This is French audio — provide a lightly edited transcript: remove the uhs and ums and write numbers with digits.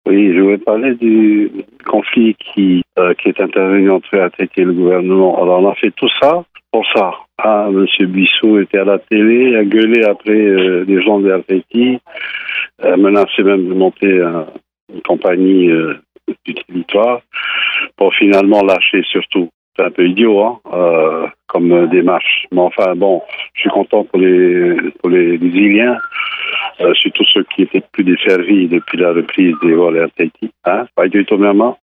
Oui, je voulais parler du conflit qui est intervenu entre RTT et le gouvernement. Alors, on a fait tout ça pour ça. Ah, Monsieur Bissot était à la télé, a gueulé après les gens de RTT, menacé même de monter une compagnie du territoire pour finalement lâcher surtout. C'est un peu idiot, comme démarche. Mais enfin, bon, je suis content pour les Iliens, surtout ceux qui étaient plus desservis depuis la reprise des vols RTT. Pas du tout, maman.